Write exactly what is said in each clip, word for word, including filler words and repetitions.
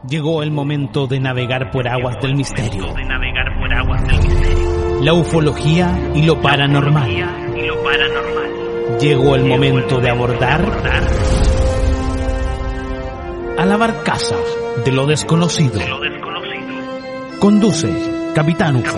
Llegó el momento de navegar por aguas del misterio. La ufología y lo paranormal. Llegó el momento de abordar a la barcaza de lo desconocido. Conduce Capitán Ufo.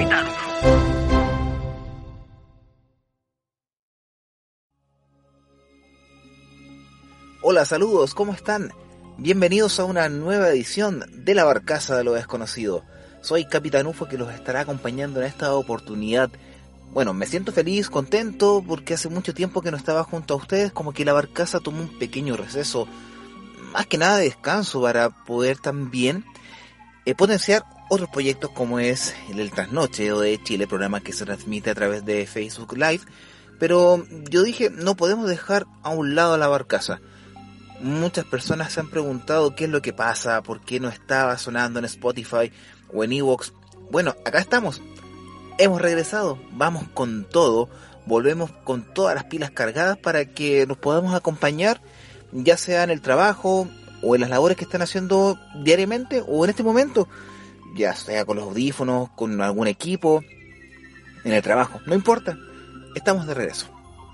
Hola, saludos, ¿cómo están? Bienvenidos a una nueva edición de La Barcaza de lo Desconocido. Soy Capitán Ufo, que los estará acompañando en esta oportunidad. Bueno, me siento feliz, contento, porque hace mucho tiempo que no estaba junto a ustedes, como que La Barcaza tomó un pequeño receso, más que nada de descanso, para poder también eh, potenciar otros proyectos como es el, el Trasnoche o de Chile, programa que se transmite a través de Facebook Live. Pero yo dije, no podemos dejar a un lado a La Barcaza. Muchas personas se han preguntado qué es lo que pasa, por qué no estaba sonando en Spotify o en iVoox. Bueno, acá estamos. Hemos regresado, vamos con todo, volvemos con todas las pilas cargadas para que nos podamos acompañar, ya sea en el trabajo o en las labores que están haciendo diariamente o en este momento, ya sea con los audífonos, con algún equipo, en el trabajo, no importa, estamos de regreso.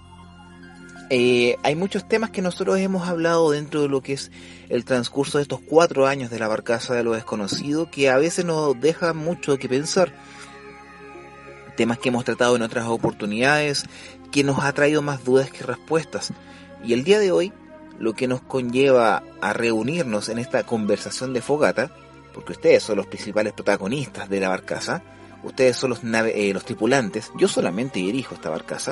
Eh, hay muchos temas que nosotros hemos hablado dentro de lo que es el transcurso de estos cuatro años de La Barcaza de lo Desconocido, que a veces nos deja mucho que pensar. Temas que hemos tratado en otras oportunidades, que nos ha traído más dudas que respuestas. Y el día de hoy, lo que nos conlleva a reunirnos en esta conversación de fogata, porque ustedes son los principales protagonistas de La Barcaza, ustedes son los, nave- eh, los tripulantes, yo solamente dirijo esta barcaza.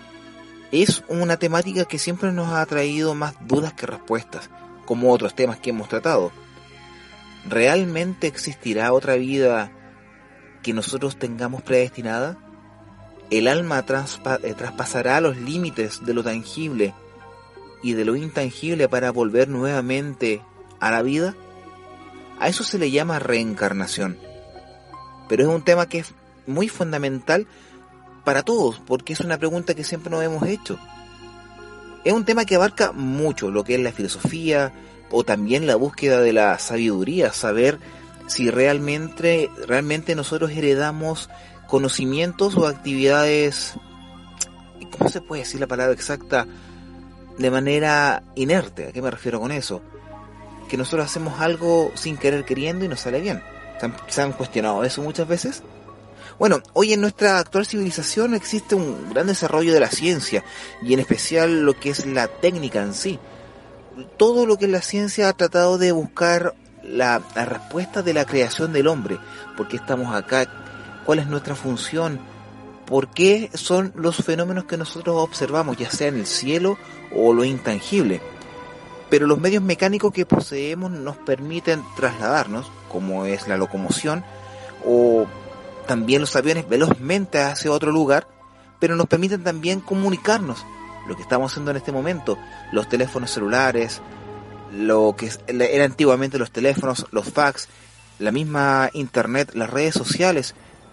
Es una temática que siempre nos ha traído más dudas que respuestas, como otros temas que hemos tratado. ¿Realmente existirá otra vida que nosotros tengamos predestinada? ¿El alma transpa- eh, traspasará los límites de lo tangible y de lo intangible para volver nuevamente a la vida? A eso se le llama reencarnación. Pero es un tema que es muy fundamental para todos, porque es una pregunta que siempre nos hemos hecho. Es un tema que abarca mucho lo que es la filosofía o también la búsqueda de la sabiduría, saber si realmente, realmente nosotros heredamos conocimientos o actividades, ¿cómo se puede decir la palabra exacta? De manera inerte. ¿A qué me refiero con eso? Que nosotros hacemos algo sin querer queriendo y nos sale bien. ¿Se han, se han cuestionado eso muchas veces? Bueno, hoy en nuestra actual civilización existe un gran desarrollo de la ciencia y en especial lo que es la técnica en sí. Todo lo que es la ciencia ha tratado de buscar la, la respuesta de la creación del hombre. ¿Por qué estamos acá? ¿Cuál es nuestra función? ¿Por qué son los fenómenos que nosotros observamos, ya sea en el cielo o lo intangible? Pero los medios mecánicos que poseemos nos permiten trasladarnos, como es la locomoción, o también los aviones velozmente hacia otro lugar, pero nos permiten también comunicarnos, lo que estamos haciendo en este momento, los teléfonos celulares, lo que era antiguamente los teléfonos, los fax, la misma internet, las redes sociales,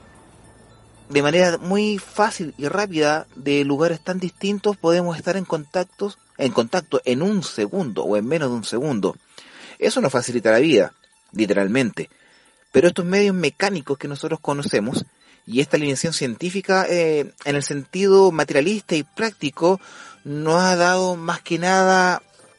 de manera muy fácil y rápida, de lugares tan distintos podemos estar en contactos, en contacto en un segundo o en menos de un segundo. Eso nos facilita la vida, literalmente. Pero estos medios mecánicos que nosotros conocemos y esta alineación científica eh, en el sentido materialista y práctico nos ha dado más que nada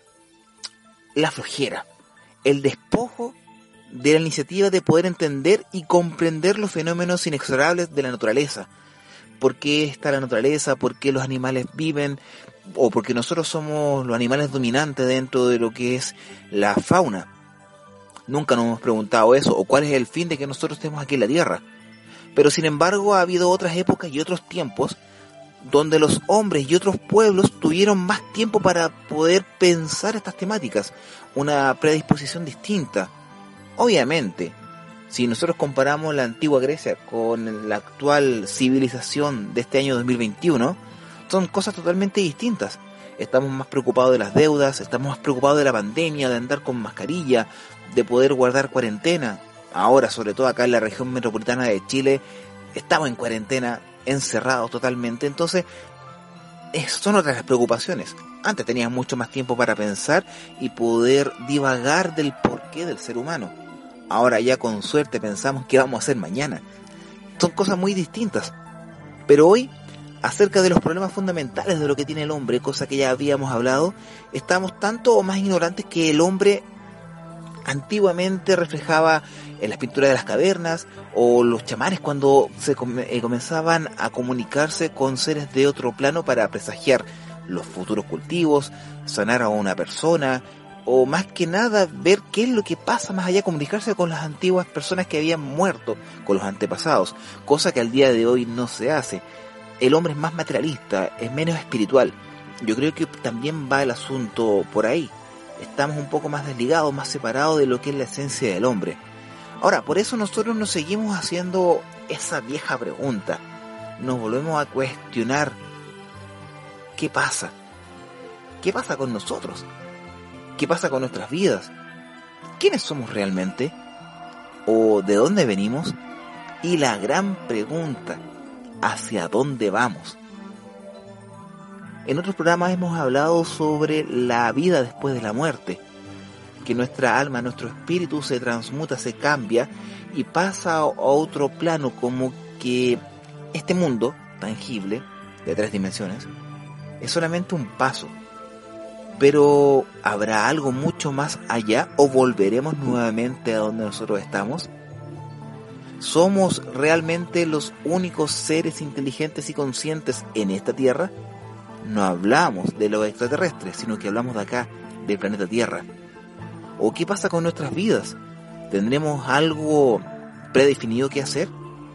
la flojera, el despojo de la iniciativa de poder entender y comprender los fenómenos inexorables de la naturaleza. ¿Por qué está la naturaleza? ¿Por qué los animales viven? ¿O porque nosotros somos los animales dominantes dentro de lo que es la fauna? Nunca nos hemos preguntado eso, o cuál es el fin de que nosotros estemos aquí en la Tierra. Pero sin embargo ha habido otras épocas y otros tiempos donde los hombres y otros pueblos tuvieron más tiempo para poder pensar estas temáticas, una predisposición distinta. Obviamente, si nosotros comparamos la antigua Grecia con la actual civilización de este año dos mil veintiuno, son cosas totalmente distintas. Estamos más preocupados de las deudas, estamos más preocupados de la pandemia, de andar con mascarilla, de poder guardar cuarentena. Ahora, sobre todo acá en la región metropolitana de Chile, estamos en cuarentena, encerrados totalmente. Entonces, es, son otras las preocupaciones. Antes tenías mucho más tiempo para pensar y poder divagar del porqué del ser humano. ahora ya con suerte pensamos qué vamos a hacer mañana. Son cosas muy distintas. Pero hoy, acerca de los problemas fundamentales de lo que tiene el hombre, cosa que ya habíamos hablado, estamos tanto o más ignorantes que el hombre antiguamente reflejaba en las pinturas de las cavernas, o los chamanes cuando se com- eh, comenzaban a comunicarse con seres de otro plano para presagiar los futuros cultivos, sanar a una persona, o más que nada ver qué es lo que pasa más allá, comunicarse con las antiguas personas que habían muerto, con los antepasados, cosa que al día de hoy no se hace. El hombre es más materialista, es menos espiritual. Yo creo que también va el asunto por ahí. Estamos un poco más desligados, más separados de lo que es la esencia del hombre. Ahora, por eso nosotros nos seguimos haciendo esa vieja pregunta. Nos volvemos a cuestionar ¿qué pasa? ¿Qué pasa con nosotros? ¿Qué pasa con nuestras vidas? ¿Quiénes somos realmente? ¿O de dónde venimos? Y la gran pregunta, ¿hacia dónde vamos? En otros programas hemos hablado sobre la vida después de la muerte, que nuestra alma, nuestro espíritu se transmuta, se cambia y pasa a otro plano, como que este mundo tangible de tres dimensiones es solamente un paso. Pero ¿habrá algo mucho más allá o volveremos nuevamente a donde nosotros estamos? ¿Somos realmente los únicos seres inteligentes y conscientes en esta Tierra? No hablamos de los extraterrestres, sino que hablamos de acá, del planeta Tierra. ¿O qué pasa con nuestras vidas? ¿Tendremos algo predefinido que hacer?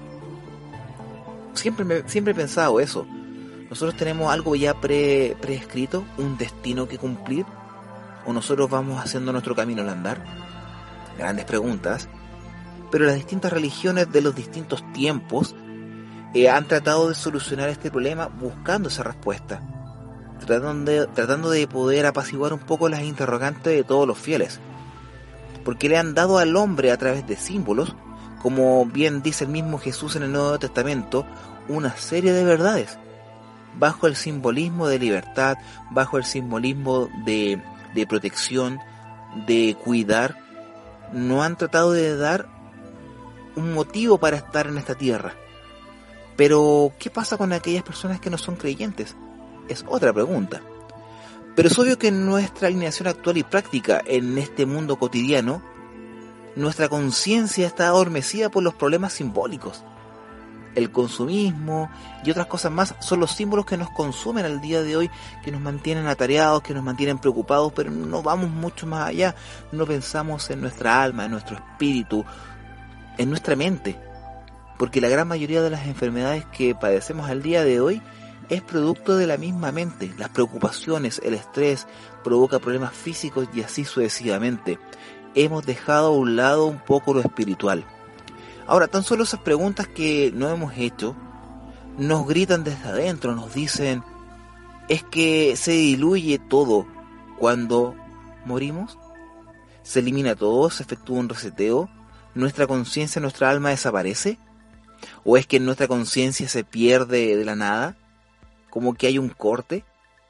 Siempre, me, siempre he pensado eso. ¿Nosotros tenemos algo ya pre, preescrito, un destino que cumplir? ¿O nosotros vamos haciendo nuestro camino al andar? Grandes preguntas. Pero las distintas religiones de los distintos tiempos eh, han tratado de solucionar este problema buscando esa respuesta. Tratando de, tratando de poder apaciguar un poco las interrogantes de todos los fieles. Porque le han dado al hombre a través de símbolos, como bien dice el mismo Jesús en el Nuevo Testamento, una serie de verdades. Bajo el simbolismo de libertad, bajo el simbolismo de, de protección, de cuidar, no han tratado de dar un motivo para estar en esta tierra. Pero, ¿qué pasa con aquellas personas que no son creyentes? Es otra pregunta. Pero es obvio que en nuestra alineación actual y práctica en este mundo cotidiano, nuestra conciencia está adormecida por los problemas simbólicos. El consumismo y otras cosas más son los símbolos que nos consumen al día de hoy, que nos mantienen atareados, que nos mantienen preocupados, pero no vamos mucho más allá. No pensamos en nuestra alma, en nuestro espíritu, en nuestra mente. Porque la gran mayoría de las enfermedades que padecemos al día de hoy es producto de la misma mente. Las preocupaciones, el estrés, provoca problemas físicos y así sucesivamente. Hemos dejado a un lado un poco lo espiritual. Ahora, tan solo esas preguntas que no hemos hecho, nos gritan desde adentro, nos dicen, ¿es que se diluye todo cuando morimos? ¿Se elimina todo? ¿Se efectúa un reseteo? ¿Nuestra conciencia, nuestra alma desaparece? ¿O es que nuestra conciencia se pierde de la nada? ¿Como que hay un corte?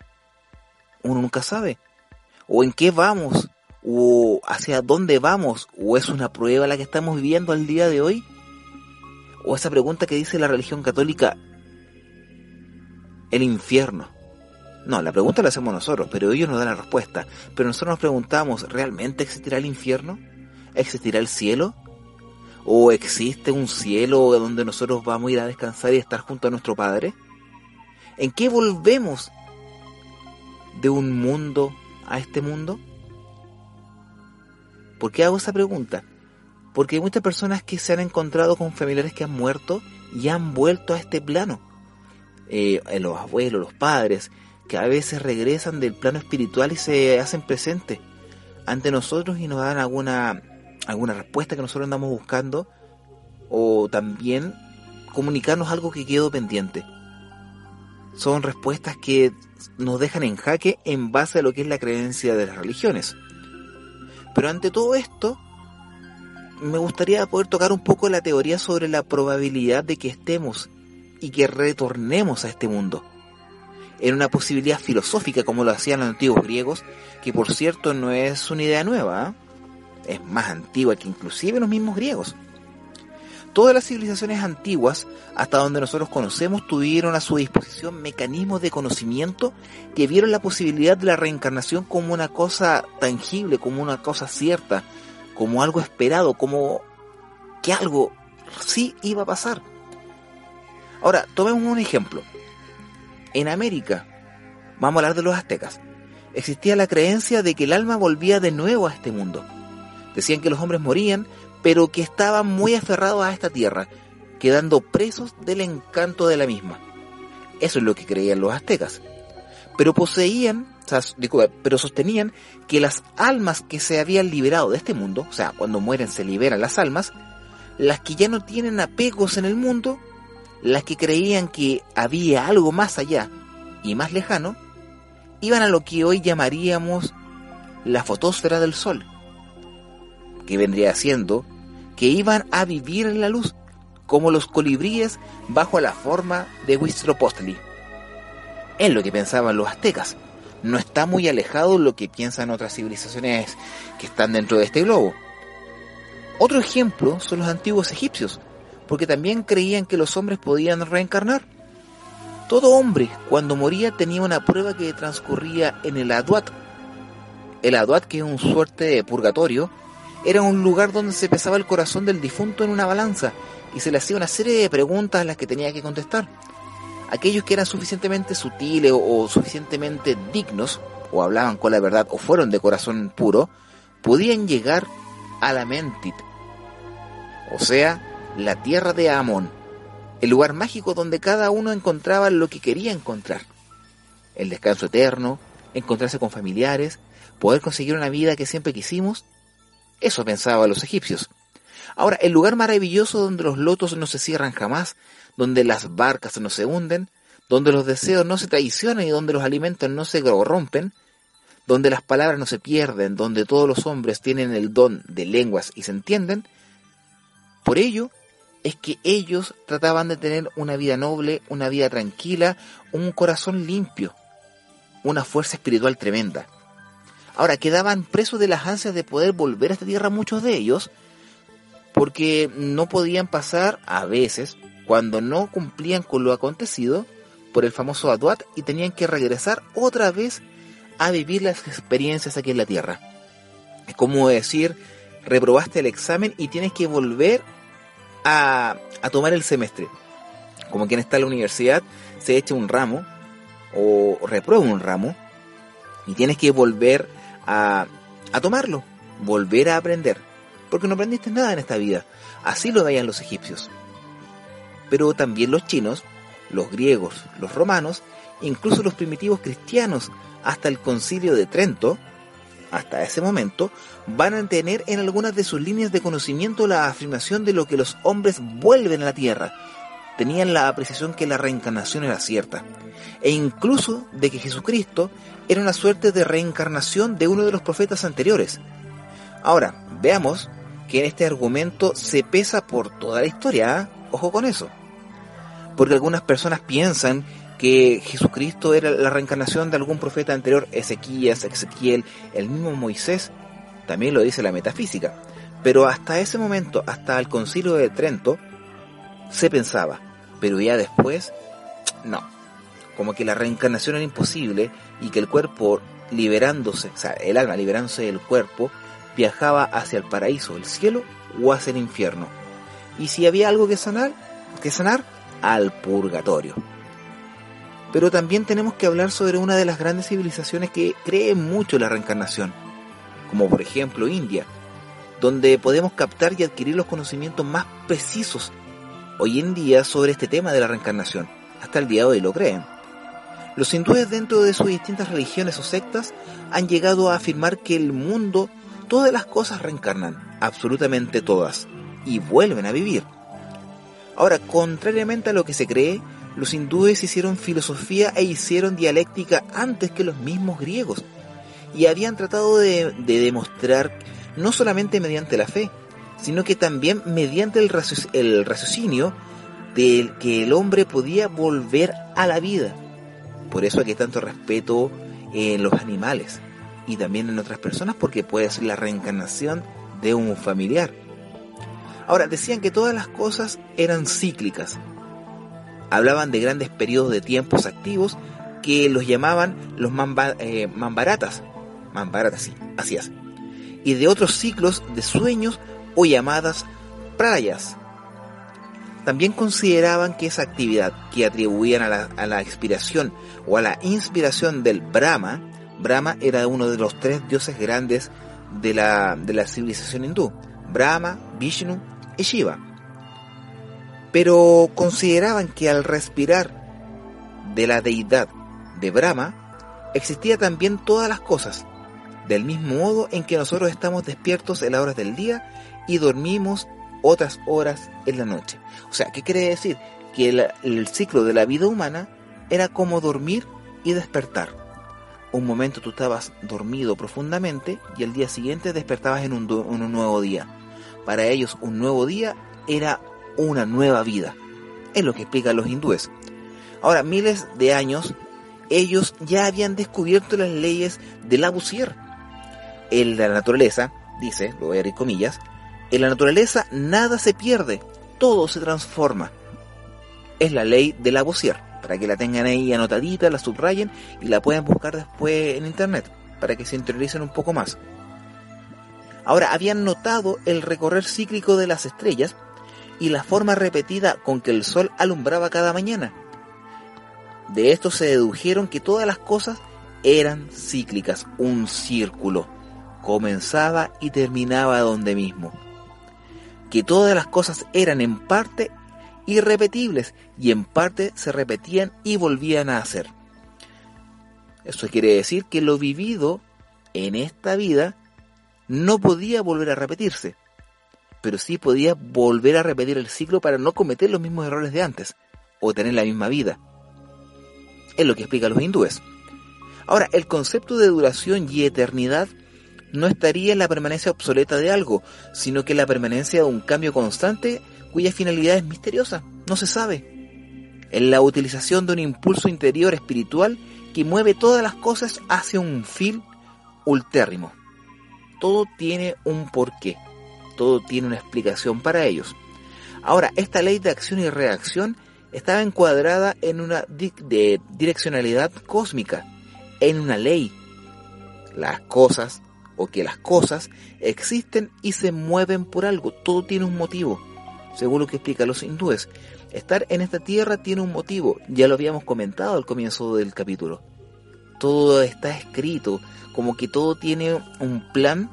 Uno nunca sabe. ¿O en qué vamos? ¿O hacia dónde vamos? ¿O es una prueba la que estamos viviendo al día de hoy? ¿O esa pregunta que dice la religión católica, el infierno? No, la pregunta la hacemos nosotros, pero ellos nos dan la respuesta. Pero nosotros nos preguntamos, ¿realmente existirá el infierno? ¿Existirá el cielo? ¿O existe un cielo donde nosotros vamos a ir a descansar y estar junto a nuestro Padre? ¿En qué volvemos de un mundo a este mundo? ¿Por qué hago esa pregunta? Porque hay muchas personas que se han encontrado con familiares que han muerto y han vuelto a este plano. Eh, los abuelos, los padres, que a veces regresan del plano espiritual y se hacen presentes ante nosotros y nos dan alguna, alguna respuesta que nosotros andamos buscando, o también comunicarnos algo que quedó pendiente. Son respuestas que nos dejan en jaque en base a lo que es la creencia de las religiones. Pero ante todo esto, me gustaría poder tocar un poco la teoría sobre la probabilidad de que estemos y que retornemos a este mundo. En una posibilidad filosófica como lo hacían los antiguos griegos, que por cierto no es una idea nueva, ¿eh? es más antigua que inclusive los mismos griegos. Todas las civilizaciones antiguas, hasta donde nosotros conocemos, tuvieron a su disposición mecanismos de conocimiento que vieron la posibilidad de la reencarnación como una cosa tangible, como una cosa cierta, como algo esperado, como que algo sí iba a pasar. Ahora, tomemos un ejemplo. En América, vamos a hablar de los aztecas, existía la creencia de que el alma volvía de nuevo a este mundo. Decían que los hombres morían, pero que estaban muy aferrados a esta tierra, quedando presos del encanto de la misma. Eso es lo que creían los aztecas. Pero poseían, o sea, disculpa, pero sostenían que las almas que se habían liberado de este mundo, o sea, cuando mueren se liberan las almas, las que ya no tienen apegos en el mundo, las que creían que había algo más allá y más lejano, iban a lo que hoy llamaríamos la fotosfera del Sol, que vendría siendo que iban a vivir en la luz, como los colibríes bajo la forma de Huitzilopochtli. Es lo que pensaban los aztecas. No está muy alejado lo que piensan otras civilizaciones que están dentro de este globo. Otro ejemplo son los antiguos egipcios, porque también creían que los hombres podían reencarnar. Todo hombre, cuando moría, tenía una prueba que transcurría en el Aduat. El Aduat, que es un suerte de purgatorio, era un lugar donde se pesaba el corazón del difunto en una balanza y se le hacía una serie de preguntas a las que tenía que contestar. Aquellos que eran suficientemente sutiles o, o suficientemente dignos, o hablaban con la verdad, o fueron de corazón puro, podían llegar a la Mentit, o sea, la tierra de Amón, el lugar mágico donde cada uno encontraba lo que quería encontrar. El descanso eterno, encontrarse con familiares, poder conseguir una vida que siempre quisimos. Eso pensaban los egipcios. Ahora, el lugar maravilloso donde los lotos no se cierran jamás, donde las barcas no se hunden, donde los deseos no se traicionan y donde los alimentos no se corrompen, donde las palabras no se pierden, donde todos los hombres tienen el don de lenguas y se entienden. Por ello es que ellos trataban de tener una vida noble, una vida tranquila, un corazón limpio, una fuerza espiritual tremenda. Ahora, quedaban presos de las ansias de poder volver a esta tierra muchos de ellos, porque no podían pasar, a veces, cuando no cumplían con lo acontecido, por el famoso Aduat, y tenían que regresar otra vez a vivir las experiencias aquí en la tierra. Es como decir, reprobaste el examen y tienes que volver a, a tomar el semestre. Como quien está en la universidad, se echa un ramo, o reprueba un ramo, y tienes que volver a, a tomarlo, volver a aprender, porque no aprendiste nada en esta vida. Así lo veían los egipcios. Pero también los chinos, los griegos, los romanos, incluso los primitivos cristianos, hasta el Concilio de Trento, hasta ese momento, van a tener en algunas de sus líneas de conocimiento la afirmación de lo que los hombres vuelven a la tierra. Tenían la apreciación que la reencarnación era cierta, e incluso de que Jesucristo era una suerte de reencarnación de uno de los profetas anteriores. Ahora, veamos que en este argumento se pesa por toda la historia, ¿eh? Ojo con eso. Porque algunas personas piensan que Jesucristo era la reencarnación de algún profeta anterior, Ezequías, Ezequiel, el mismo Moisés, también lo dice la metafísica. Pero hasta ese momento, hasta el Concilio de Trento, se pensaba, pero ya después, no. Como que la reencarnación era imposible y que el cuerpo liberándose, o sea, el alma liberándose del cuerpo, viajaba hacia el paraíso, el cielo, o hacia el infierno. Y si había algo que sanar, que sanar, al purgatorio. Pero también tenemos que hablar sobre una de las grandes civilizaciones que cree mucho en la reencarnación, como por ejemplo India, donde podemos captar y adquirir los conocimientos más precisos hoy en día sobre este tema de la reencarnación. Hasta el día de hoy lo creen. Los hindúes, dentro de sus distintas religiones o sectas, han llegado a afirmar que el mundo, todas las cosas reencarnan, absolutamente todas, y vuelven a vivir. Ahora, contrariamente a lo que se cree, los hindúes hicieron filosofía e hicieron dialéctica antes que los mismos griegos, y habían tratado de, de demostrar, no solamente mediante la fe, sino que también mediante el, raci- el raciocinio de que el hombre podía volver a la vida. Por eso hay tanto respeto en los animales y también en otras personas, porque puede ser la reencarnación de un familiar. Ahora, decían que todas las cosas eran cíclicas. Hablaban de grandes periodos de tiempos activos que los llamaban los mamba, eh, mambaratas, mambaratas, sí, así es, y de otros ciclos de sueños o llamadas prayas. También consideraban que esa actividad que atribuían a la, a la expiración o a la inspiración del Brahma, Brahma era uno de los tres dioses grandes de la, de la civilización hindú, Brahma, Vishnu y Shiva. Pero consideraban que al respirar de la deidad de Brahma, existía también todas las cosas, del mismo modo en que nosotros estamos despiertos en las horas del día y dormimos otras horas en la noche. O sea, ¿qué quiere decir? Que el, el ciclo de la vida humana era como dormir y despertar. Un momento tú estabas dormido profundamente y el día siguiente despertabas en un, en un nuevo día. Para ellos un nuevo día era una nueva vida. Es lo que explican los hindúes. Ahora, miles de años, ellos ya habían descubierto las leyes de Lavoisier. En la naturaleza, dice, lo voy a abrir comillas, en la naturaleza nada se pierde, todo se transforma. Es la ley de Lavoisier, para que la tengan ahí anotadita, la subrayen y la pueden buscar después en internet, para que se interioricen un poco más. Ahora, habían notado el recorrer cíclico de las estrellas y la forma repetida con que el sol alumbraba cada mañana. De esto se dedujeron que todas las cosas eran cíclicas, un círculo. Comenzaba y terminaba donde mismo. Que todas las cosas eran en parte irrepetibles y en parte se repetían y volvían a hacer. Eso quiere decir que lo vivido en esta vida no podía volver a repetirse, pero sí podía volver a repetir el ciclo para no cometer los mismos errores de antes o tener la misma vida. Es lo que explican los hindúes. Ahora, el concepto de duración y eternidad no estaría en la permanencia obsoleta de algo, sino que en la permanencia de un cambio constante cuya finalidad es misteriosa, no se sabe. En la utilización de un impulso interior espiritual que mueve todas las cosas hacia un fin ultérrimo. Todo tiene un porqué, todo tiene una explicación para ellos. Ahora, esta ley de acción y reacción estaba encuadrada en una di- de direccionalidad cósmica, en una ley. Las cosas, o que las cosas, existen y se mueven por algo, todo tiene un motivo, según lo que explican los hindúes. Estar en esta tierra tiene un motivo, ya lo habíamos comentado al comienzo del capítulo. Todo está escrito, como que todo tiene un plan,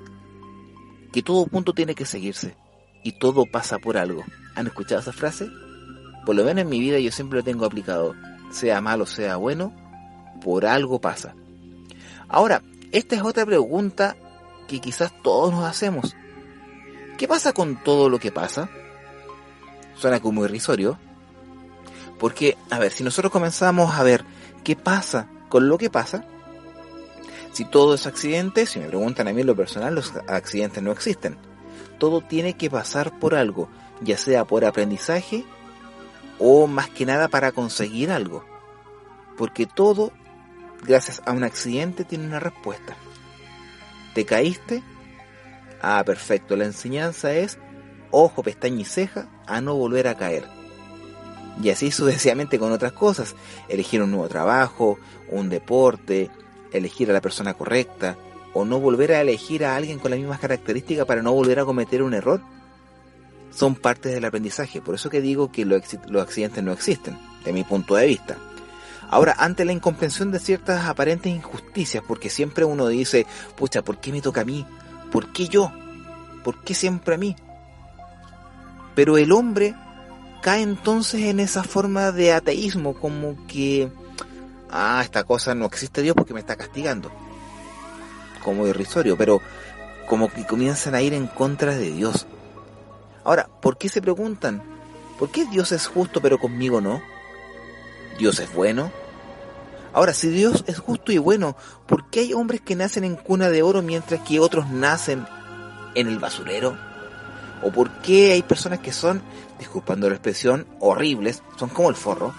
que todo punto tiene que seguirse, y todo pasa por algo. ¿Han escuchado esa frase? Por lo menos en mi vida yo siempre lo tengo aplicado, sea malo, sea bueno, por algo pasa. Ahora, esta es otra pregunta que quizás todos nos hacemos. ¿Qué pasa con todo lo que pasa? Suena como irrisorio. Porque, a ver, si nosotros comenzamos a ver qué pasa con lo que pasa, si todo es accidente, si me preguntan a mí en lo personal, los accidentes no existen. Todo tiene que pasar por algo, ya sea por aprendizaje o más que nada para conseguir algo. Porque todo, gracias a un accidente, tiene una respuesta. ¿Te caíste? Ah, perfecto. La enseñanza es ojo, pestaña y ceja a no volver a caer. Y así sucesivamente con otras cosas. Elegir un nuevo trabajo, un deporte, elegir a la persona correcta, o no volver a elegir a alguien con las mismas características para no volver a cometer un error. Son partes del aprendizaje. Por eso que digo que los accidentes no existen, de mi punto de vista. Ahora, ante la incomprensión de ciertas aparentes injusticias, porque siempre uno dice, pucha, ¿por qué me toca a mí? ¿Por qué yo? ¿Por qué siempre a mí? Pero el hombre cae entonces en esa forma de ateísmo, como que, ah, esta cosa no existe Dios porque me está castigando. Como irrisorio, pero como que comienzan a ir en contra de Dios. Ahora, ¿por qué se preguntan? ¿Por qué Dios es justo pero conmigo no? ¿Dios es bueno? Ahora, si Dios es justo y bueno, ¿por qué hay hombres que nacen en cuna de oro mientras que otros nacen en el basurero? ¿O por qué hay personas que son, disculpando la expresión, horribles, son como el forro,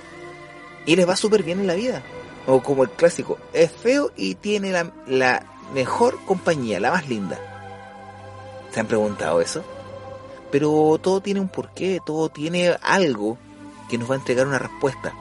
y les va súper bien en la vida? O como el clásico, es feo y tiene la, la mejor compañía, la más linda. ¿Se han preguntado eso? Pero todo tiene un porqué, todo tiene algo que nos va a entregar una respuesta.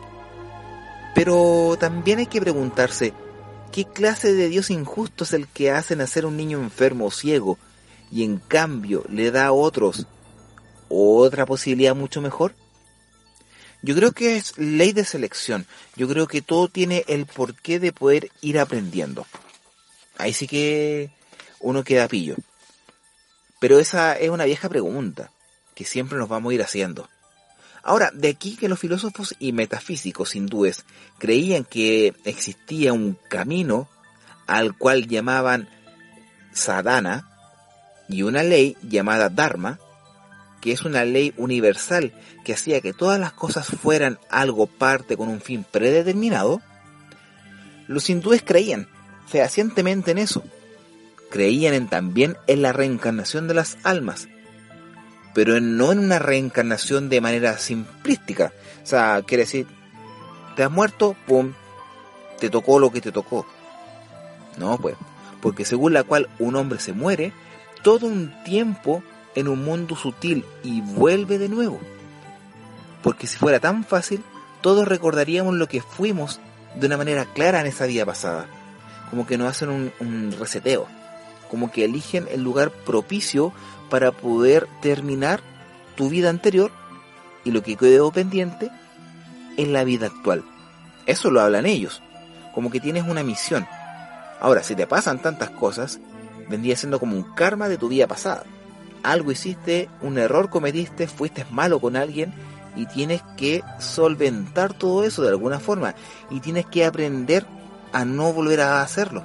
Pero también hay que preguntarse, ¿qué clase de Dios injusto es el que hace nacer a un niño enfermo o ciego y en cambio le da a otros otra posibilidad mucho mejor? Yo creo que es ley de selección. Yo creo que todo tiene el porqué de poder ir aprendiendo. Ahí sí que uno queda pillo. Pero esa es una vieja pregunta que siempre nos vamos a ir haciendo. Ahora, de aquí que los filósofos y metafísicos hindúes creían que existía un camino al cual llamaban sadhana y una ley llamada dharma, que es una ley universal que hacía que todas las cosas fueran algo parte con un fin predeterminado. Los hindúes creían fehacientemente en eso. Creían en, también en la reencarnación de las almas, pero no en una reencarnación de manera simplística. O sea, quiere decir, te has muerto, pum, te tocó lo que te tocó. No, pues, porque según la cual un hombre se muere, todo un tiempo en un mundo sutil y vuelve de nuevo. Porque si fuera tan fácil, todos recordaríamos lo que fuimos de una manera clara en esa vida pasada. Como que nos hacen un, un reseteo. Como que eligen el lugar propicio para poder terminar tu vida anterior y lo que quedó pendiente en la vida actual. Eso lo hablan ellos, como que tienes una misión. Ahora, si te pasan tantas cosas, vendría siendo como un karma de tu vida pasada. Algo hiciste, un error cometiste, fuiste malo con alguien y tienes que solventar todo eso de alguna forma y tienes que aprender a no volver a hacerlo.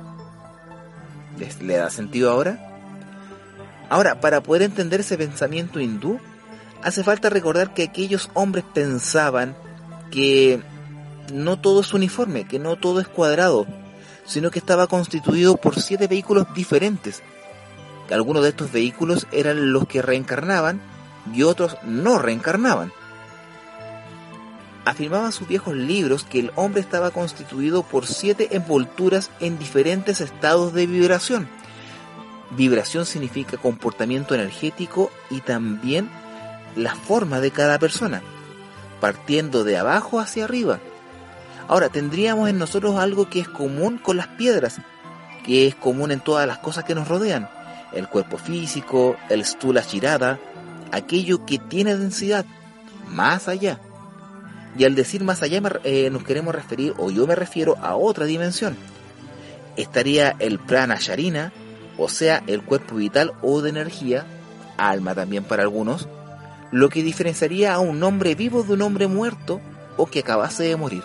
¿Le da sentido ahora? Ahora, para poder entender ese pensamiento hindú, hace falta recordar que aquellos hombres pensaban que no todo es uniforme, que no todo es cuadrado, sino que estaba constituido por siete vehículos diferentes. Algunos de estos vehículos eran los que reencarnaban y otros no reencarnaban. Afirmaban sus viejos libros que el hombre estaba constituido por siete envolturas en diferentes estados de vibración. Vibración significa comportamiento energético y también la forma de cada persona, partiendo de abajo hacia arriba. Ahora, tendríamos en nosotros algo que es común con las piedras, que es común en todas las cosas que nos rodean. El cuerpo físico, el stula shirada, aquello que tiene densidad, más allá. Y al decir más allá eh, nos queremos referir, o yo me refiero a otra dimensión. Estaría el prana sharina, o sea, el cuerpo vital o de energía, alma también para algunos, lo que diferenciaría a un hombre vivo de un hombre muerto o que acabase de morir.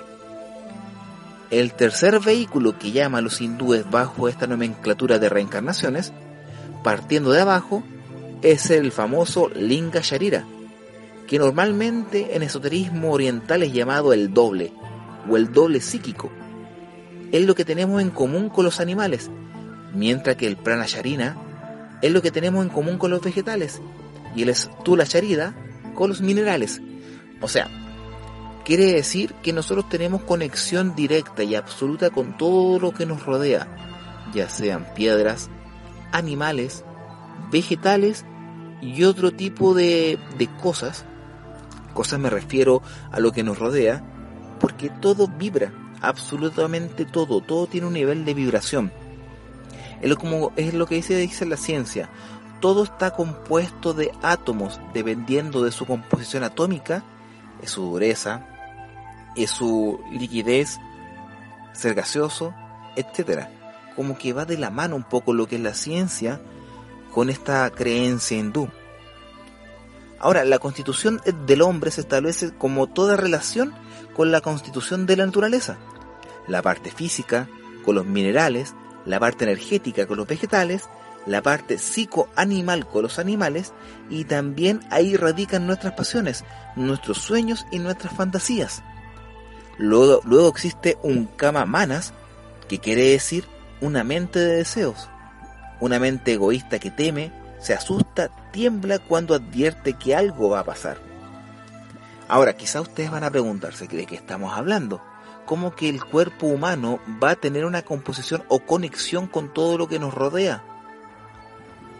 El tercer vehículo que llaman los hindúes bajo esta nomenclatura de reencarnaciones, partiendo de abajo, es el famoso linga sharira, que normalmente en esoterismo oriental es llamado el doble, o el doble psíquico. Es lo que tenemos en común con los animales, mientras que el prana sharina es lo que tenemos en común con los vegetales, y el stula sharida con los minerales. O sea, quiere decir que nosotros tenemos conexión directa y absoluta con todo lo que nos rodea, ya sean piedras, animales, vegetales y otro tipo de, de cosas. Cosas me refiero a lo que nos rodea, porque todo vibra, absolutamente todo, todo tiene un nivel de vibración. Es lo, como, es lo que dice, dice la ciencia, todo está compuesto de átomos, dependiendo de su composición atómica, de su dureza, de su liquidez, ser gaseoso, etcétera. Como que va de la mano un poco lo que es la ciencia con esta creencia hindú. Ahora, la constitución del hombre se establece como toda relación con la constitución de la naturaleza. La parte física con los minerales, la parte energética con los vegetales, la parte psicoanimal con los animales, y también ahí radican nuestras pasiones, nuestros sueños y nuestras fantasías. Luego, luego existe un kama manas, que quiere decir una mente de deseos, una mente egoísta que teme, se asusta, tiembla cuando advierte que algo va a pasar. Ahora, quizá ustedes van a preguntarse de qué estamos hablando. ¿Cómo que el cuerpo humano va a tener una composición o conexión con todo lo que nos rodea?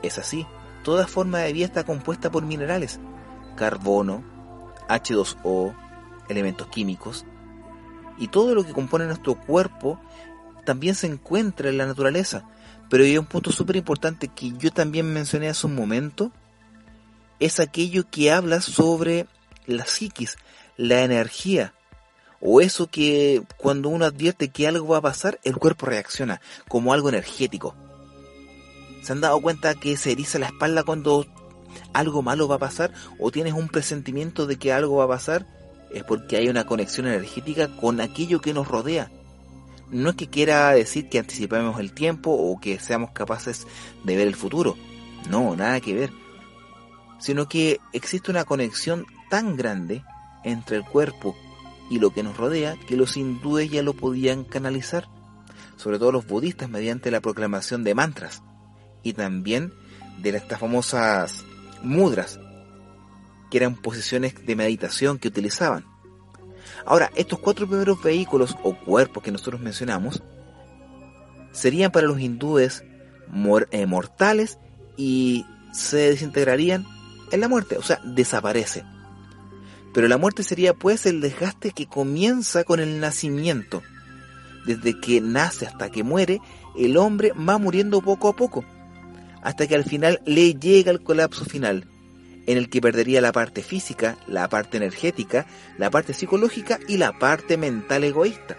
Es así, toda forma de vida está compuesta por minerales, carbono, hache dos o, elementos químicos, y todo lo que compone nuestro cuerpo también se encuentra en la naturaleza. Pero hay un punto súper importante que yo también mencioné hace un momento, es aquello que habla sobre la psiquis, la energía, o eso que cuando uno advierte que algo va a pasar, el cuerpo reacciona como algo energético. ¿Se han dado cuenta que se eriza la espalda cuando algo malo va a pasar o tienes un presentimiento de que algo va a pasar? Es porque hay una conexión energética con aquello que nos rodea. No es que quiera decir que anticipemos el tiempo o que seamos capaces de ver el futuro. No, nada que ver. Sino que existe una conexión tan grande entre el cuerpo y lo que nos rodea que los hindúes ya lo podían canalizar. Sobre todo los budistas mediante la proclamación de mantras. Y también de estas famosas mudras, que eran posiciones de meditación que utilizaban. Ahora, estos cuatro primeros vehículos o cuerpos que nosotros mencionamos serían para los hindúes mor- eh, mortales y se desintegrarían en la muerte, o sea, desaparece. Pero la muerte sería pues el desgaste que comienza con el nacimiento. Desde que nace hasta que muere, el hombre va muriendo poco a poco, hasta que al final le llega el colapso final, en el que perdería la parte física, la parte energética, la parte psicológica y la parte mental egoísta.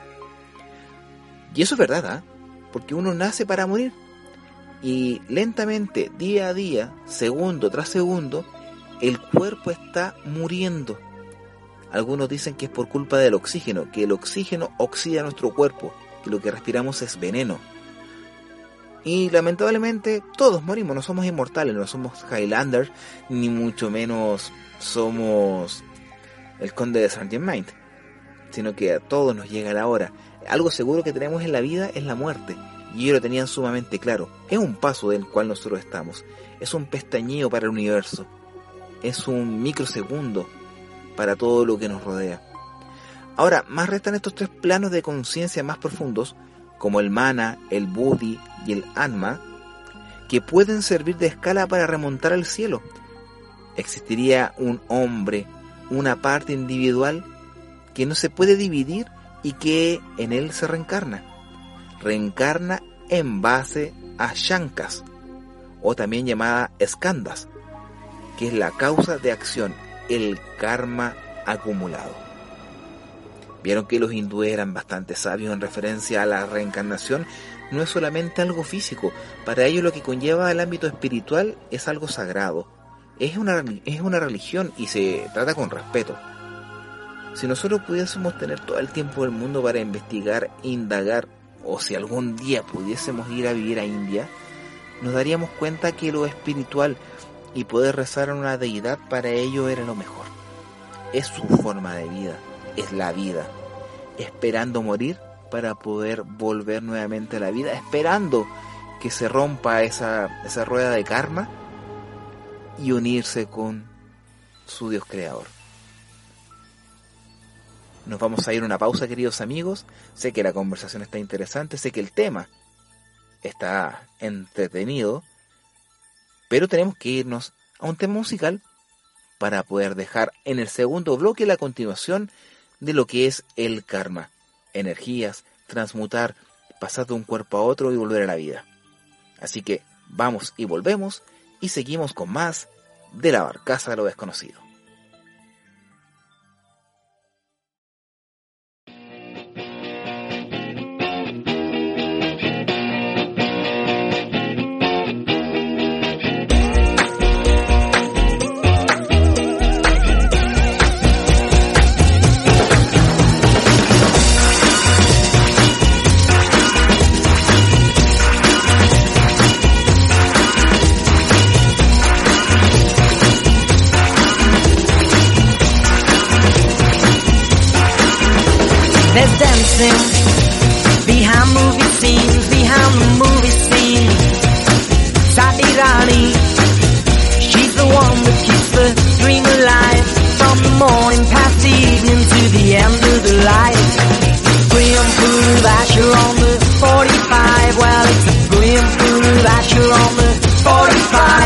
Y eso es verdad, ¿eh? Porque uno nace para morir. Y lentamente, día a día, segundo tras segundo, el cuerpo está muriendo. Algunos dicen que es por culpa del oxígeno, que el oxígeno oxida nuestro cuerpo, que lo que respiramos es veneno. Y lamentablemente todos morimos, no somos inmortales, no somos Highlanders, ni mucho menos somos el conde de Saint Germain, sino que a todos nos llega la hora. Algo seguro que tenemos en la vida es la muerte, y ellos lo tenían sumamente claro. Es un paso del cual nosotros estamos, es un pestañeo para el universo, es un microsegundo para todo lo que nos rodea. Ahora, más restan estos tres planos de conciencia más profundos, como el mana, el buddhi y el atma, que pueden servir de escala para remontar al cielo. Existiría un hombre, una parte individual que no se puede dividir y que en él se reencarna. Reencarna en base a shankas, o también llamada skandhas, que es la causa de acción, el karma acumulado. Vieron que los hindúes eran bastante sabios en referencia a la reencarnación. No es solamente algo físico, para ellos lo que conlleva el ámbito espiritual es algo sagrado. Es una, es una religión y se trata con respeto. Si nosotros pudiésemos tener todo el tiempo del mundo para investigar, indagar, o si algún día pudiésemos ir a vivir a India, nos daríamos cuenta que lo espiritual y poder rezar a una deidad para ellos era lo mejor. Es su forma de vida. Es la vida, esperando morir para poder volver nuevamente a la vida, esperando que se rompa esa, esa rueda de karma y unirse con su Dios creador. Nos vamos a ir a una pausa, queridos amigos. Sé que la conversación está interesante, sé que el tema está entretenido, pero tenemos que irnos a un tema musical para poder dejar en el segundo bloque la continuación de lo que es el karma, energías, transmutar, pasar de un cuerpo a otro y volver a la vida. Así que vamos y volvemos y seguimos con más de la Barcaza de lo Desconocido. There's dancing behind movie scenes, behind the movie scene. Sati Rani, she's the one that keeps the dream alive. From the morning past the evening to the end of the light. Graham Pool, Asher on the forty-five. Well, it's a Graham Pool, Asher on the forty-five.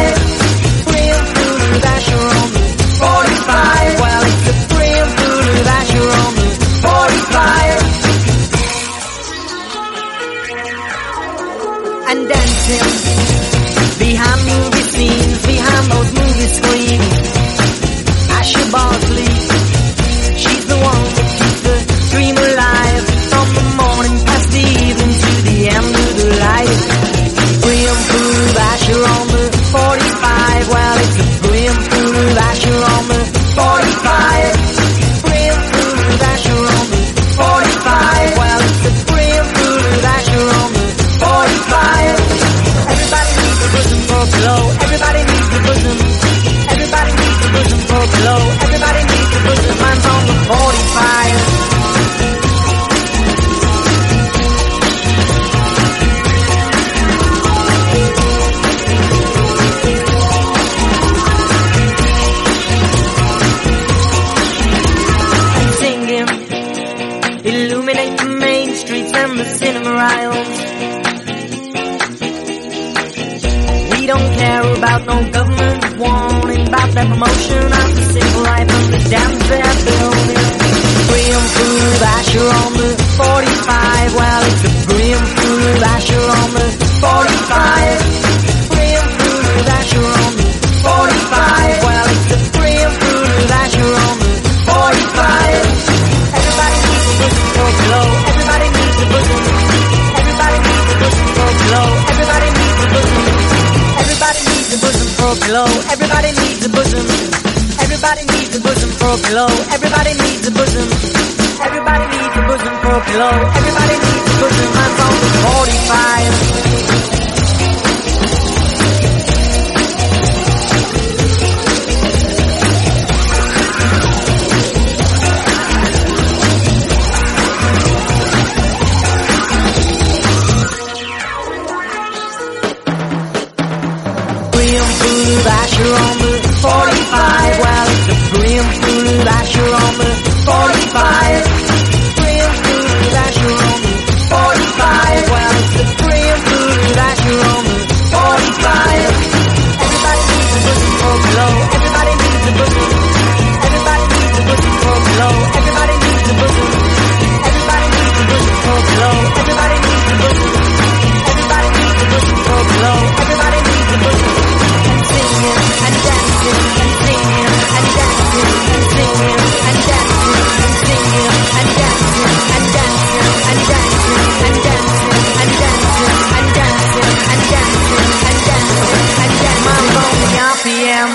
dancing behind movie scenes, behind those movie screens. Asher Bosley, she's the one that keeps the dream alive, from the morning past the evening to the end of the light. Brim full of Asher on the forty-five, well it's a brim full of Asher on the forty-five. Brim full of Asher on the forty-five, well it's a brim full of Asher on the forty-five. Everybody needs a bosom for a pillow, everybody needs a bosom. Everybody needs a bosom for a pillow, everybody needs a bosom. Mine's on the forty-five. Illuminate the main streets and the cinema aisles. We don't care about no government warning about that promotion of the civil life of the dams they're building. Brim full of Asher on the forty-five, well it's a brim full of Asher on the forty-five. Brim full of Asher on the forty-five, well it's a brim full of Asher on the forty-five. Everybody needs a bosom for a pillow, everybody needs a bosom. Everybody needs a bosom for a pillow, everybody needs a bosom. Everybody needs a bosom for a pillow, everybody needs a bosom. Everybody needs a bosom for a pillow, everybody needs a bosom. Everybody needs a bosom for a pillow, everybody needs a bosom. Mine's on the forty-five. Asher on the forty-five, well it's a brim full of Asher on the forty-five. Brim full of Asher on the forty-five, well it's a brim full of Asher on the forty-five. Everybody needs a bosom for a pillow, everybody needs a bosom. Everybody needs a bosom for a pillow, everybody needs a bosom. Everybody needs a bosom for a pillow, everybody needs a bosom. Everybody needs a bosom for a pillow, everybody needs a bosom. And dancing and singing and dancing and singing and dancing and singing and dancing and dancing and dancing and dancing and dancing and dancing and dancing and dancing and dancing. My lonely R P M.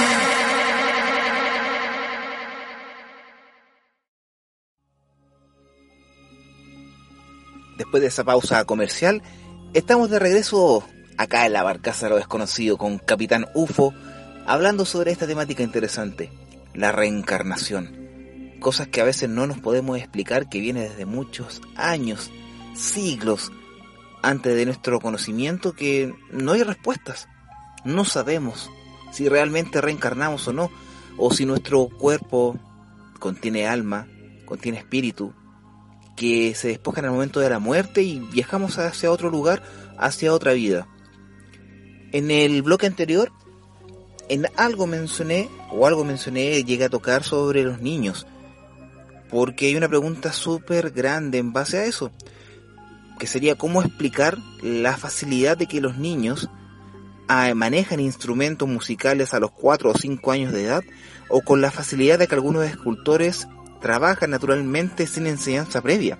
Después de esa pausa comercial, estamos de regreso acá en la barcaza de lo desconocido con Capitán U F O, hablando sobre esta temática interesante, la reencarnación. Cosas que a veces no nos podemos explicar, que viene desde muchos años, siglos, antes de nuestro conocimiento, que no hay respuestas. No sabemos si realmente reencarnamos o no, o si nuestro cuerpo contiene alma, contiene espíritu, que se despojan al momento de la muerte y viajamos hacia otro lugar, hacia otra vida. En el bloque anterior, en algo mencioné, o algo mencioné, llegué a tocar sobre los niños, porque hay una pregunta súper grande en base a eso, que sería cómo explicar la facilidad de que los niños ah, manejan instrumentos musicales a los cuatro o cinco años de edad, o con la facilidad de que algunos escultores trabajan naturalmente sin enseñanza previa.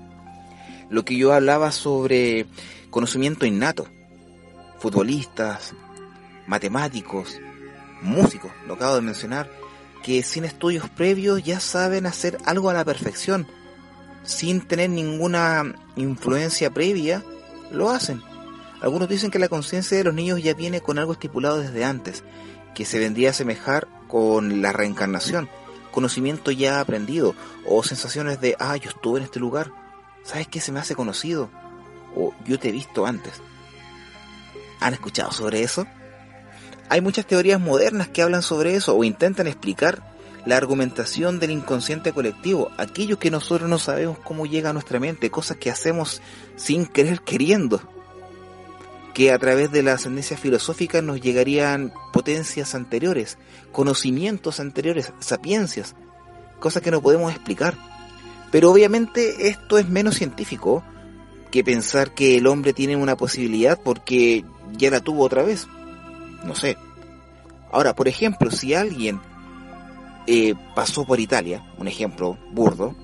Lo que yo hablaba sobre conocimiento innato, futbolistas, matemáticos, músicos, lo acabo de mencionar, que sin estudios previos ya saben hacer algo a la perfección, sin tener ninguna influencia previa, lo hacen. Algunos dicen que la conciencia de los niños ya viene con algo estipulado desde antes, que se vendría a asemejar con la reencarnación, conocimiento ya aprendido, o sensaciones de, ah, yo estuve en este lugar, ¿sabes qué? Se me hace conocido, o yo te he visto antes. ¿Han escuchado sobre eso? Hay muchas teorías modernas que hablan sobre eso o intentan explicar la argumentación del inconsciente colectivo, aquello que nosotros no sabemos cómo llega a nuestra mente, cosas que hacemos sin querer queriendo, que a través de la ascendencia filosófica nos llegarían potencias anteriores, conocimientos anteriores, sapiencias, cosas que no podemos explicar. Pero obviamente esto es menos científico que pensar que el hombre tiene una posibilidad, porque ya la tuvo otra vez. No sé. Ahora, por ejemplo, si alguien eh, pasó por Italia, un ejemplo burdo,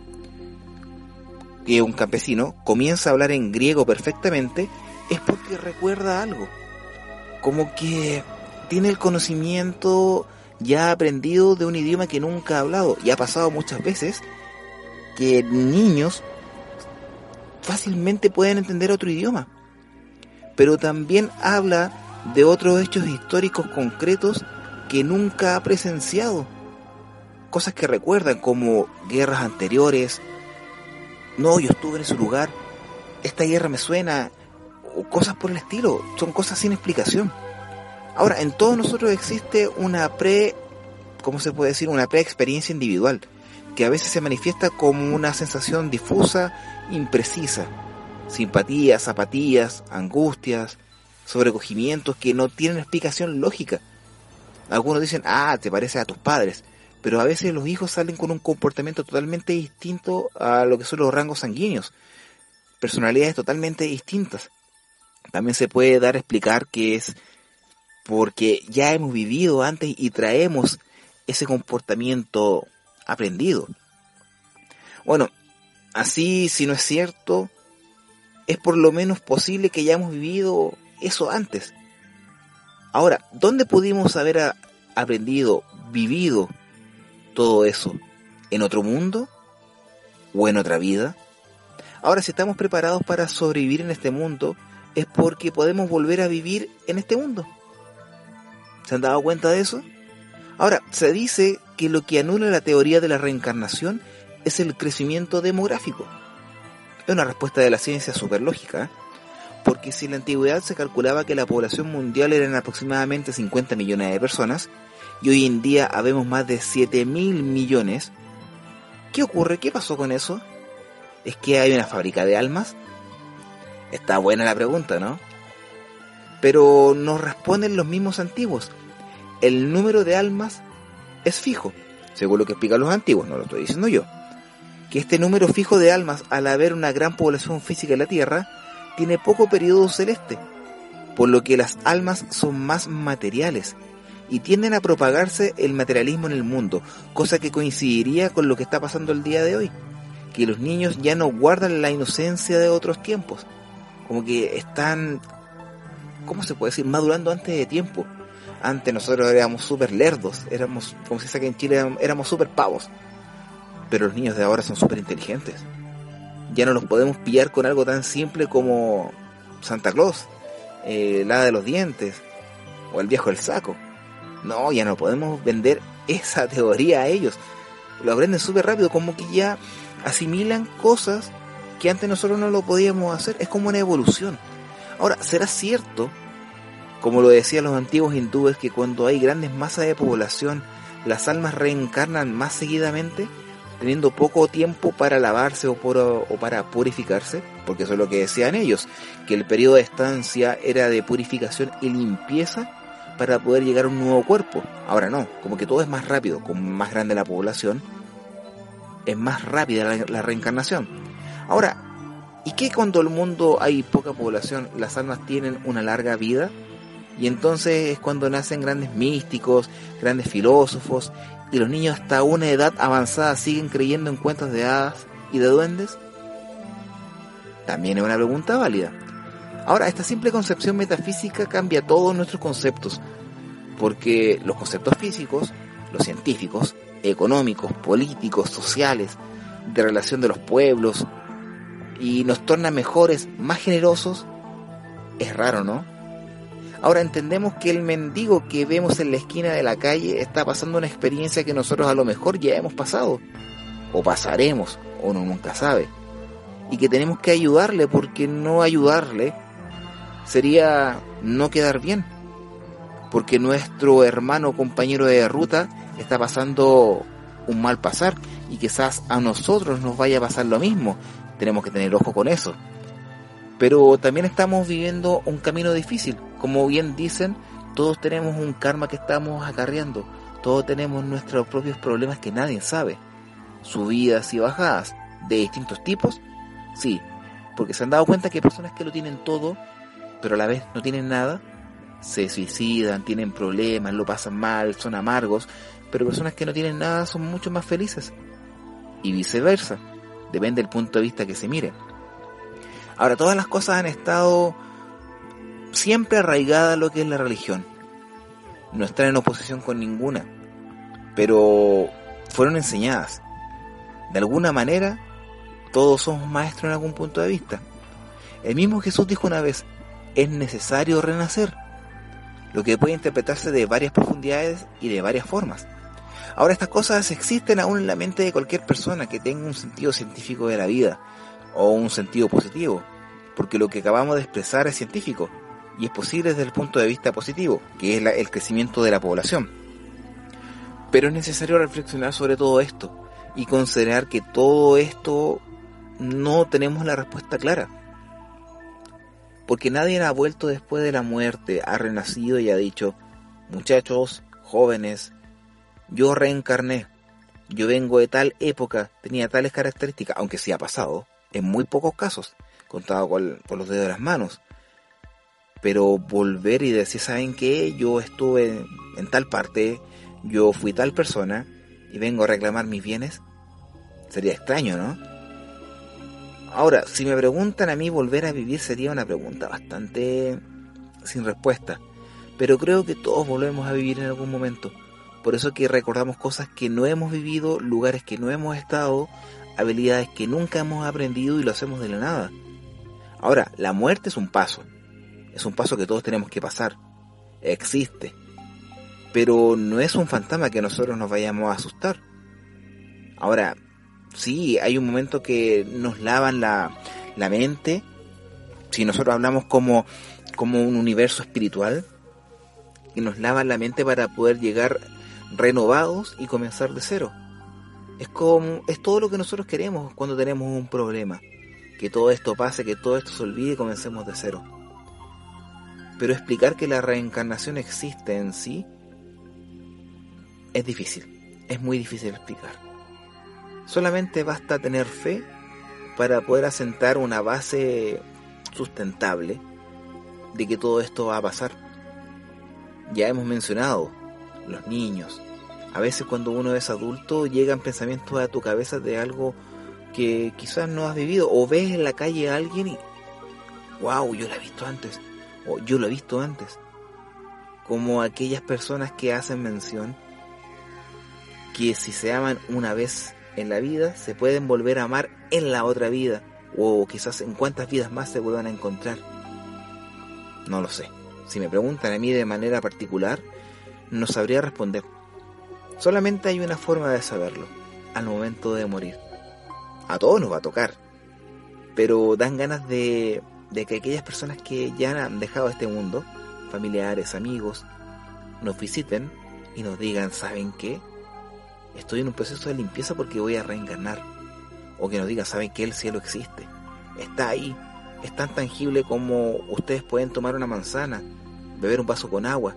que un campesino comienza a hablar en griego perfectamente, es porque recuerda algo. Como que tiene el conocimiento ya aprendido de un idioma que nunca ha hablado. Y ha pasado muchas veces que niños fácilmente pueden entender otro idioma. Pero también habla de otros hechos históricos concretos que nunca ha presenciado. Cosas que recuerdan, como guerras anteriores. No, yo estuve en ese lugar, esta guerra me suena, o cosas por el estilo. Son cosas sin explicación. Ahora, en todos nosotros existe una pre, ¿cómo se puede decir? Una pre-experiencia individual, que a veces se manifiesta como una sensación difusa, imprecisa. Simpatías, apatías, angustias, sobrecogimientos que no tienen explicación lógica. Algunos dicen, ah, te pareces a tus padres, pero a veces los hijos salen con un comportamiento totalmente distinto a lo que son los rangos sanguíneos, personalidades totalmente distintas. También se puede dar a explicar que es porque ya hemos vivido antes y traemos ese comportamiento aprendido. Bueno, así, si no es cierto, es por lo menos posible que hayamos vivido eso antes. Ahora, ¿dónde pudimos haber a, aprendido, vivido todo eso? ¿En otro mundo? ¿O en otra vida? Ahora, si estamos preparados para sobrevivir en este mundo, es porque podemos volver a vivir en este mundo. ¿Se han dado cuenta de eso? Ahora, se dice que lo que anula la teoría de la reencarnación es el crecimiento demográfico. Es una respuesta de la ciencia súper lógica, ¿eh? Porque si en la antigüedad se calculaba que la población mundial eran aproximadamente cincuenta millones de personas, y hoy en día habemos más de siete mil millones, ¿qué ocurre? ¿Qué pasó con eso? ¿Es que hay una fábrica de almas? Está buena la pregunta, ¿no? Pero nos responden los mismos antiguos. El número de almas es fijo, según lo que explican los antiguos, no lo estoy diciendo yo. Que este número fijo de almas, al haber una gran población física en la Tierra, tiene poco periodo celeste, por lo que las almas son más materiales y tienden a propagarse el materialismo en el mundo, cosa que coincidiría con lo que está pasando el día de hoy, que los niños ya no guardan la inocencia de otros tiempos, como que están, ¿cómo se puede decir?, madurando antes de tiempo. Antes nosotros éramos súper lerdos, éramos, como se dice aquí en Chile, éramos súper pavos, pero los niños de ahora son súper inteligentes. Ya no los podemos pillar con algo tan simple como Santa Claus, eh, la hada de los dientes, o el viejo del saco. No, ya no podemos vender esa teoría a ellos. Lo aprenden súper rápido, como que ya asimilan cosas que antes nosotros no lo podíamos hacer. Es como una evolución. Ahora, ¿será cierto, como lo decían los antiguos hindúes, que cuando hay grandes masas de población, las almas reencarnan más seguidamente, teniendo poco tiempo para lavarse o, por, o para purificarse? Porque eso es lo que decían ellos, que el periodo de estancia era de purificación y limpieza para poder llegar a un nuevo cuerpo. Ahora no, como que todo es más rápido, como más grande la población, es más rápida la, la reencarnación. Ahora, ¿y qué cuando el mundo hay poca población, las almas tienen una larga vida? Y entonces es cuando nacen grandes místicos, grandes filósofos, y los niños hasta una edad avanzada siguen creyendo en cuentos de hadas y de duendes. También es una pregunta válida. Ahora, esta simple concepción metafísica cambia todos nuestros conceptos, porque los conceptos físicos, los científicos, económicos, políticos, sociales, de relación de los pueblos, y nos torna mejores, más generosos. Es raro, ¿no? Ahora entendemos que el mendigo que vemos en la esquina de la calle está pasando una experiencia que nosotros a lo mejor ya hemos pasado, o pasaremos, o uno nunca sabe, y que tenemos que ayudarle, porque no ayudarle sería no quedar bien, porque nuestro hermano compañero de ruta está pasando un mal pasar, y quizás a nosotros nos vaya a pasar lo mismo. Tenemos que tener ojo con eso. Pero también estamos viviendo un camino difícil. Como bien dicen, todos tenemos un karma que estamos acarreando. Todos tenemos nuestros propios problemas que nadie sabe. Subidas y bajadas de distintos tipos, sí. Porque se han dado cuenta que hay personas que lo tienen todo, pero a la vez no tienen nada. se suicidan, tienen problemas, lo pasan mal, son amargos, pero personas que no tienen nada son mucho más felices. Y viceversa, depende del punto de vista que se mire. Ahora, todas las cosas han estado siempre arraigadas a lo que es la religión. No están en oposición con ninguna, pero fueron enseñadas. De alguna manera, todos somos maestros en algún punto de vista. El mismo Jesús dijo una vez, es necesario renacer, lo que puede interpretarse de varias profundidades y de varias formas. Ahora, estas cosas existen aún en la mente de cualquier persona que tenga un sentido científico de la vida, o un sentido positivo, porque lo que acabamos de expresar es científico, y es posible desde el punto de vista positivo, que es la, el crecimiento de la población. Pero es necesario reflexionar sobre todo esto, y considerar que todo esto no tenemos la respuesta clara. Porque nadie ha vuelto después de la muerte, ha renacido y ha dicho, muchachos, jóvenes, yo reencarné, yo vengo de tal época, tenía tales características, aunque sí ha pasado, en muy pocos casos, contado por, por los dedos de las manos. Pero volver y decir, ¿saben qué? Yo estuve en tal parte, yo fui tal persona y vengo a reclamar mis bienes. Sería extraño, ¿no? Ahora, si me preguntan a mí, volver a vivir sería una pregunta bastante sin respuesta. Pero creo que todos volvemos a vivir en algún momento. Por eso que recordamos cosas que no hemos vivido, lugares que no hemos estado, habilidades que nunca hemos aprendido y lo hacemos de la nada. Ahora, la muerte es un paso. Es un paso que todos tenemos que pasar. Existe. Pero no es un fantasma que nosotros nos vayamos a asustar. Ahora, sí, hay un momento que nos lavan la, la mente. Si nosotros hablamos como, como un universo espiritual, que nos lavan la mente para poder llegar renovados y comenzar de cero. Es como, es todo lo que nosotros queremos cuando tenemos un problema. Que todo esto pase, que todo esto se olvide y comencemos de cero. Pero explicar que la reencarnación existe en sí es difícil, es muy difícil explicar. Solamente basta tener fe para poder asentar una base sustentable de que todo esto va a pasar. Ya hemos mencionado los niños. A veces cuando uno es adulto llegan pensamientos a tu cabeza de algo que quizás no has vivido, o ves en la calle a alguien y wow, yo lo he visto antes, o yo lo he visto antes. Como aquellas personas que hacen mención que si se aman una vez en la vida, se pueden volver a amar en la otra vida, o quizás en cuántas vidas más se vuelvan a encontrar. No lo sé. Si me preguntan a mí de manera particular, no sabría responder. Solamente hay una forma de saberlo, al momento de morir. A todos nos va a tocar, pero dan ganas de, de que aquellas personas que ya han dejado este mundo, familiares, amigos, nos visiten y nos digan, ¿saben qué? Estoy en un proceso de limpieza porque voy a reencarnar. O que nos digan, ¿saben qué? El cielo existe, está ahí, es tan tangible como ustedes pueden tomar una manzana, beber un vaso con agua,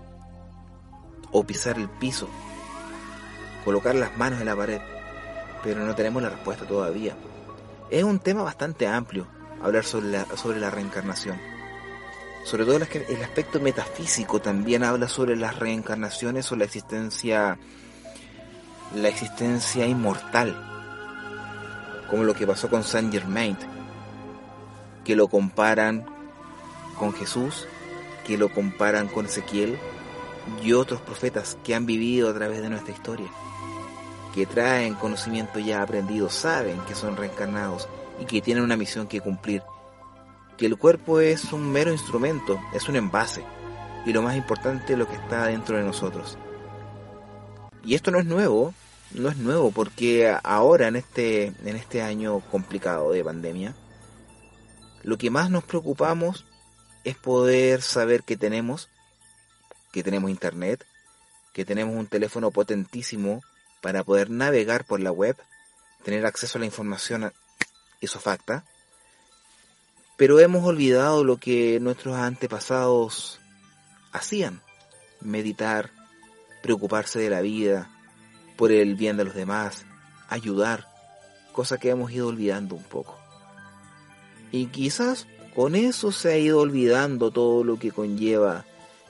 o pisar el piso, colocar las manos en la pared. Pero no tenemos la respuesta todavía. Es un tema bastante amplio hablar sobre la, sobre la reencarnación. Sobre todo el aspecto metafísico también habla sobre las reencarnaciones o la existencia, la existencia inmortal, como lo que pasó con Saint Germain, que lo comparan con Jesús, que lo comparan con Ezequiel y otros profetas que han vivido a través de nuestra historia, que traen conocimiento ya aprendido, saben que son reencarnados y que tienen una misión que cumplir, que el cuerpo es un mero instrumento, es un envase, y lo más importante es lo que está dentro de nosotros. Y esto no es nuevo, no es nuevo, porque ahora en este, en este año complicado de pandemia, lo que más nos preocupamos es poder saber que tenemos, que tenemos internet, que tenemos un teléfono potentísimo para poder navegar por la web, tener acceso a la información isofacta, pero hemos olvidado lo que nuestros antepasados hacían: meditar, preocuparse de la vida, por el bien de los demás, ayudar, cosa que hemos ido olvidando un poco. Y quizás con eso se ha ido olvidando todo lo que conlleva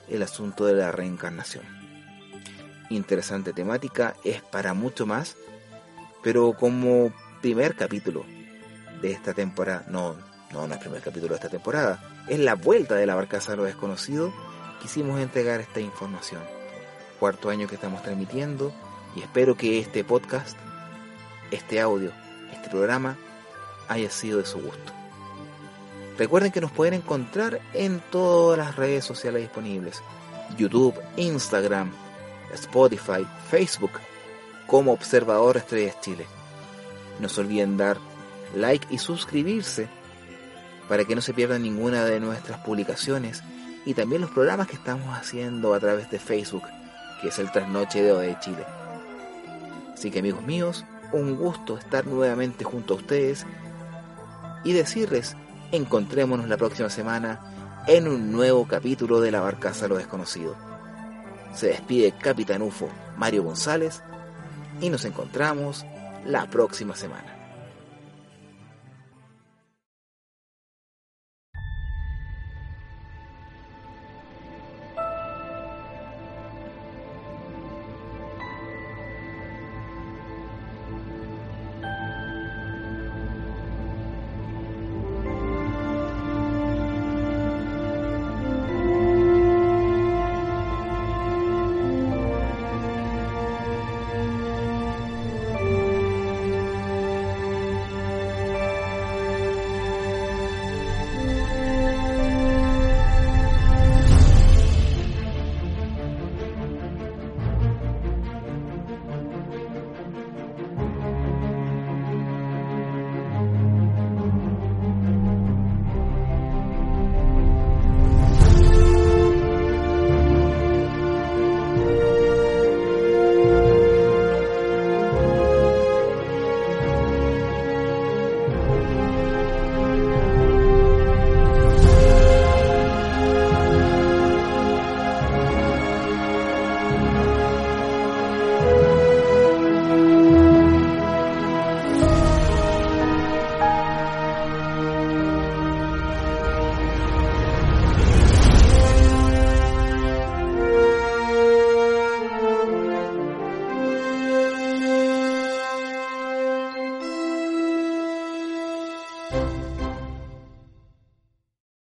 el asunto de la reencarnación. Interesante temática, es para mucho más, pero como primer capítulo de esta temporada, no, no, no es el primer capítulo de esta temporada, es la vuelta de la barcaza de lo desconocido, quisimos entregar esta información. Cuarto año que estamos transmitiendo y espero que este podcast, este audio, este programa haya sido de su gusto. Recuerden que nos pueden encontrar en todas las redes sociales disponibles: YouTube, Instagram, Spotify, Facebook, como Observador Estrellas Chile. No se olviden dar like y suscribirse para que no se pierdan ninguna de nuestras publicaciones y también los programas que estamos haciendo a través de Facebook, que es el Trasnochedeo de Chile. Así que, amigos míos, un gusto estar nuevamente junto a ustedes y decirles: encontrémonos la próxima semana en un nuevo capítulo de La Barcaza de lo Desconocido. Se despide Capitán U F O Mario González y nos encontramos la próxima semana.